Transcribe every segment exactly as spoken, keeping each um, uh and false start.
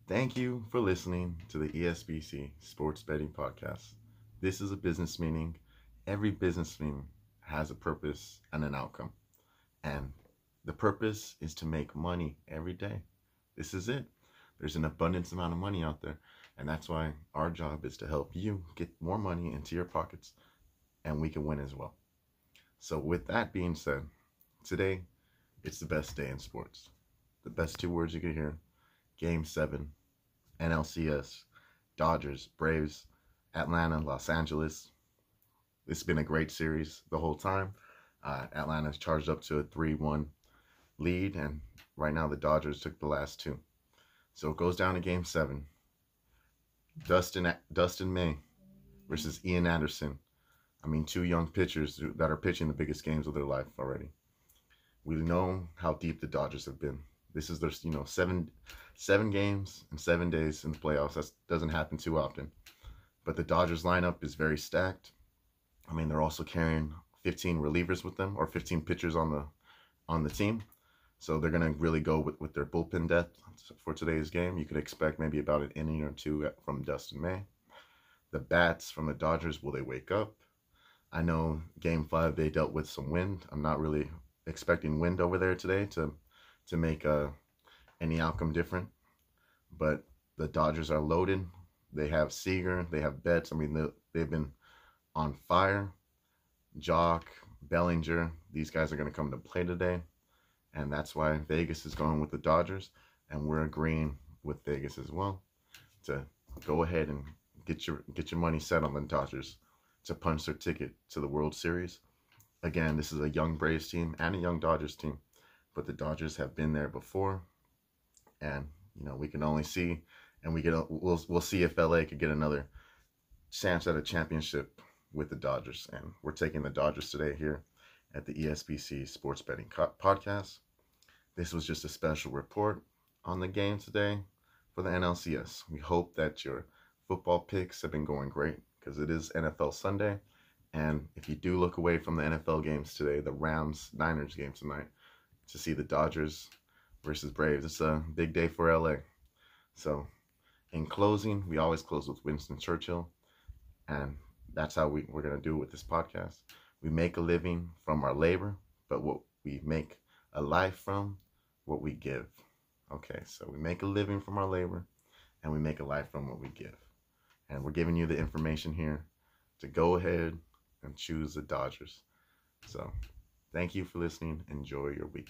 Thank you for listening to the E S B C Sports Betting Podcast. This is a business meeting. Every business meeting has a purpose and an outcome. And the purpose is to make money every day. This is it. There's an abundance amount of money out there. And that's why our job is to help you get more money into your pockets and we can win as well. So with that being said, today it's the best day in sports. The best two words you could hear: Game seven, N L C S, Dodgers, Braves, Atlanta, Los Angeles. It's been a great series the whole time. Uh, Atlanta's charged up to a three one lead, and right now the Dodgers took the last two. So it goes down to Game seven. Dustin Dustin May versus Ian Anderson. I mean, two young pitchers that are pitching the biggest games of their life already. We know how deep the Dodgers have been. This is their, you know, seven seven games in seven days in the playoffs. That doesn't happen too often. But the Dodgers lineup is very stacked. I mean, they're also carrying fifteen relievers with them, or fifteen pitchers on the on the team. So they're going to really go with, with their bullpen depth for today's game. You could expect maybe about an inning or two from Dustin May. The bats from the Dodgers, will they wake up? I know Game five, they dealt with some wind. I'm not really expecting wind over there today to, to make uh, any outcome different. But the Dodgers are loaded. They have Seager. They have Betts. I mean, they, they've been on fire. Jock, Bellinger, these guys are going to come to play today. And that's why Vegas is going with the Dodgers. And we're agreeing with Vegas as well to go ahead and get your get your money set on the Dodgers to punch their ticket to the World Series. Again, this is a young Braves team and a young Dodgers team. But the Dodgers have been there before. And, you know, we can only see, and we get a, we'll, we'll see if L A could get another chance at a championship with the Dodgers. And we're taking the Dodgers today here at the E S B C Sports Betting Podcast. This was just a special report on the game today for the N L C S. We hope that your football picks have been going great, because it is N F L Sunday. And if you do look away from the N F L games today, the Rams-Niners game tonight, to see the Dodgers versus Braves, it's a big day for L A. So in closing, we always close with Winston Churchill. And that's how we, we're going to do it with this podcast. We make a living from our labor, but what we make a life from, what we give. Okay, so we make a living from our labor, and we make a life from what we give. And we're giving you the information here to go ahead and choose the Dodgers. So thank you for listening. Enjoy your week.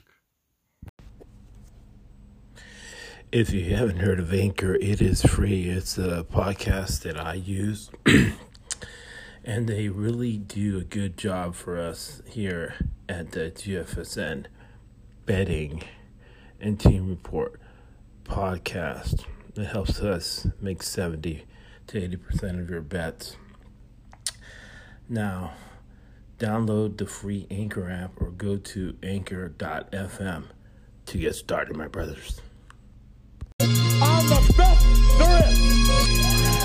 If you haven't heard of Anchor, it is free. It's a podcast that I use. And they really do a good job for us here at the G F S N Betting and Team Report podcast. It helps us make seventy to eighty percent of your bets. Now, download the free Anchor app or go to anchor dot f m to get started, my brothers. I'm the best there is.